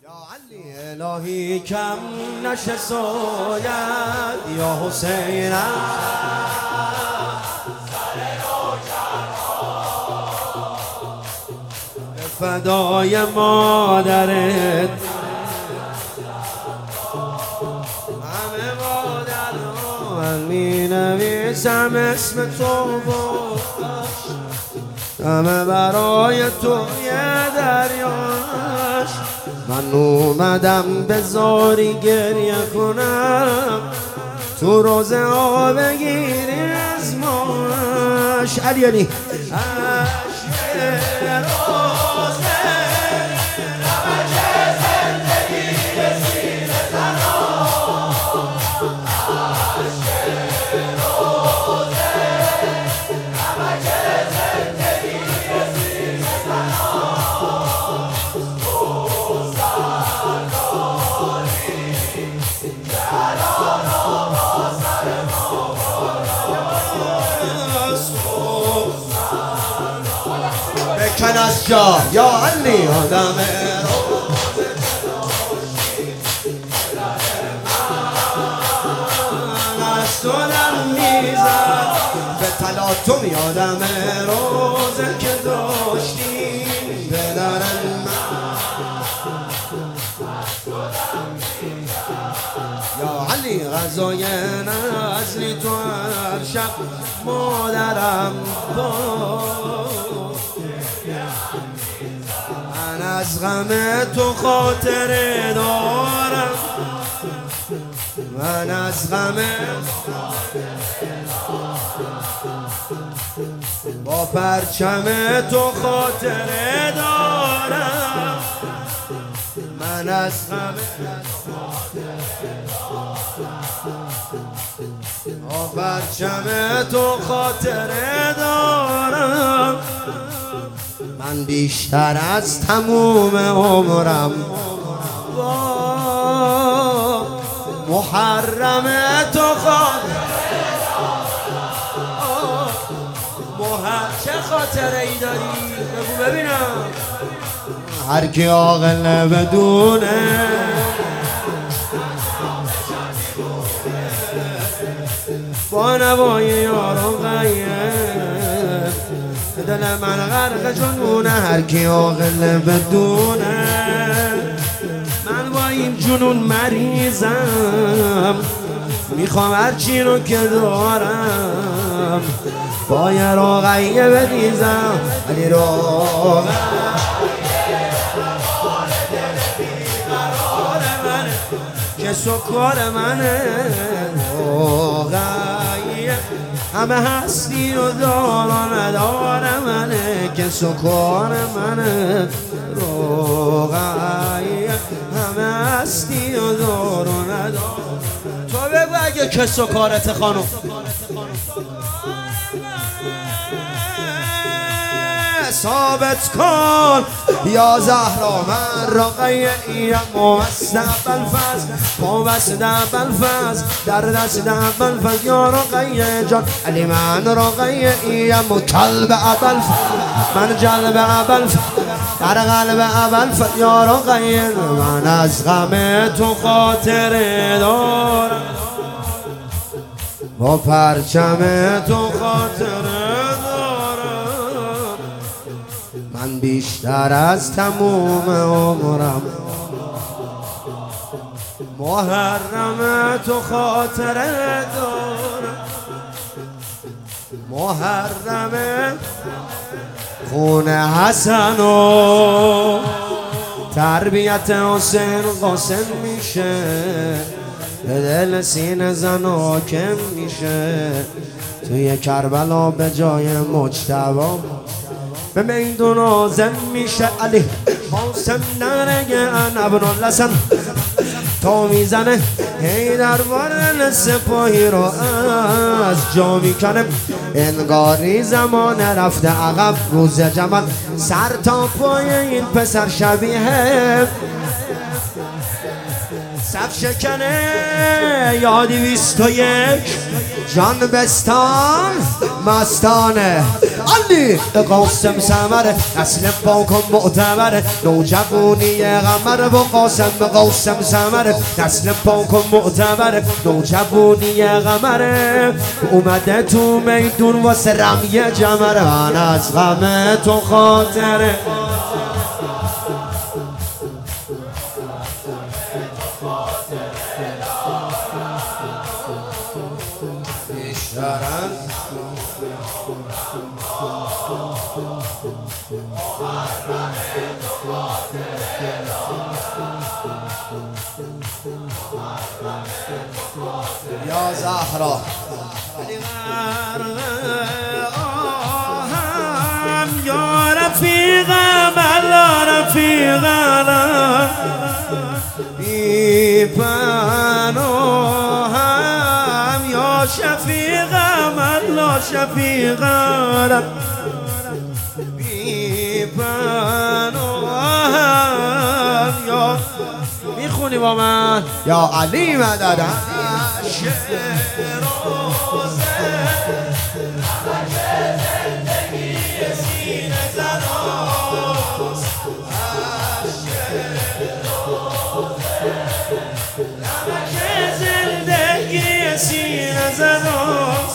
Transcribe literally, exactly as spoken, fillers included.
علی الهی کم نشه سوید یا حسینم فدای مادرت همه مادر می نویسم اسم تو همه برای تو یه دریاش من اومدم به زاری گریه کنم تو روزه ها بگیری از ماش علی علی بکن از جا یا علی آدم از تو دم میزد به تلاطم یادم روزه که داشتی پدرم یا علی غذای نزلی تو هر شب مادرم بود من از غم تو خاطره دارم من از غم با پرچم تو خاطره دارم من از غم با پرچم تو خاطره دارم من بیشتر از تموم عمرم با محرم تو خاطره محرم چه خاطره ای داری؟ بگو ببینم هر کی عاقل بدونه با نوای یارو غیب دل من غرق جنونه هر کی عاقل بدونه من با این جنون مریضم میخوام هرچی رو که دارم با یه روغیه بریزم علی روغیه که سکار منه روغیه همه هستی و دار و ندار منه که سکار منه روغیه همه هستی و دار و ندار تو بگو اگه که سکارت خانم ثابت کن یا زهرا من رقیه ایم موسط بلفز موسط بلفز در دست بلفز یا رقیه جان علی من رقیه ایم و کلب بلفز من جلب بلفز در قلب بلفز یا رقیه من از غم تو خاطره دارم با پرچم تو خاطره من بیشتر از تموم عمرم محرم تو خاطره دارم محرم خون حسن و تربیت حسین قاسم میشه به دل سینه زن حاکم میشه توی کربلا به جای مجتبی به میدون آزم میشه علی قاسم نرگه ابن الحسن تا میزنه هی درباره سپاهی رو از جا میکنه انگاری زمان رفته عقب روز جمل سر تا پای این پسر شبیه صف شکنه یادی بیست و یک جان بستان مستانه علی قاسم سمره نسل پاک و معتبره نوجوانی قمر با قاسم قاسم سمره نسل پاک و معتبره نوجوانی قمره اومده تو میدون واسه رمی جمره من از غم تو خاطره یا زهرا یا رفیقم الله رفیقم بی پناهم یا شفیقم الله شفیقم بی پناهم یا میخونی با من یا علی مدد زندگی سینه زناست